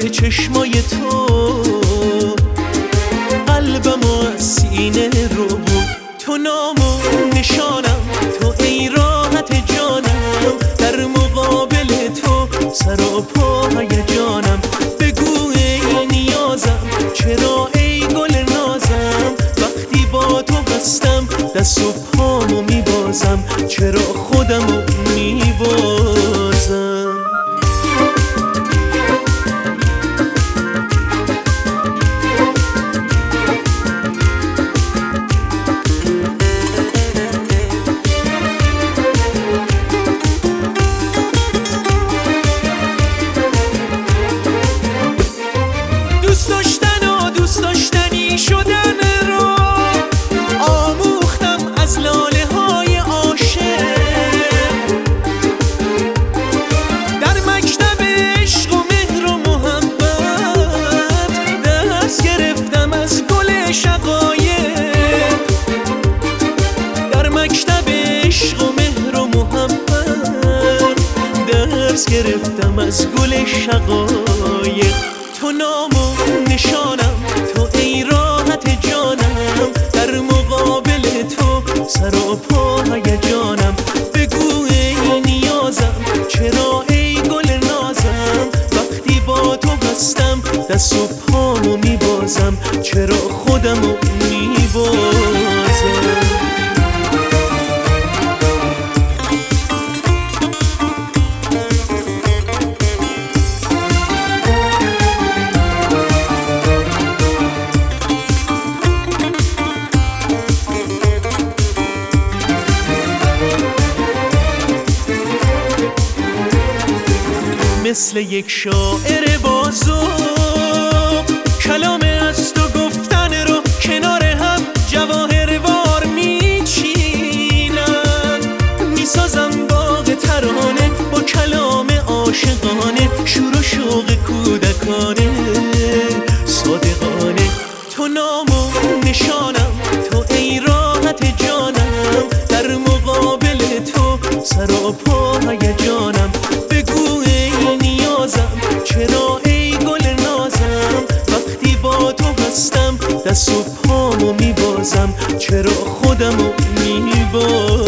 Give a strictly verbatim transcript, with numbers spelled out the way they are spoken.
چشمای تو قلبم و سینه رو بود. تو نام و نشانم، تو ای راحت جانم، در مقابل تو سر و پا هیجانم. بگو ای نیازم، چرا ای گل نازم، وقتی با تو بستم دست و پامو میبازم، چرا خودمو میبازم. دوست داشتن و دوست داشتنی شدن رو آموختم از لاله های عاشق. در مکتب عشق و مهر و محبت درس گرفتم از گل شقایق. در مکتب عشق و مهر و محبت درس گرفتم از گل شقایق. تو نام و نشانم، تو ای راحت جانم، در مقابل تو سر و پا هیجانم. بگو ای نیازم، چرا ای گل نازم، وقتی با تو بستم دست و پامو میبازم، چرا خودمو میبازم. مثل یک شاعر بازو کلام از تو گفتن رو کنار هم جواهر وار میچینن. میسازم باغ ترانه با کلام عاشقانه، شور و شوق کودکانه صادقانه. تو نام و نشانم، تو ای راحت جانم، در مقابل تو سر و پا هیجانم. بگو ای نیازم، چرا ای گل نازم، وقتی با تو بستم دست و پامو میبازم، چرا خودمو میبازم.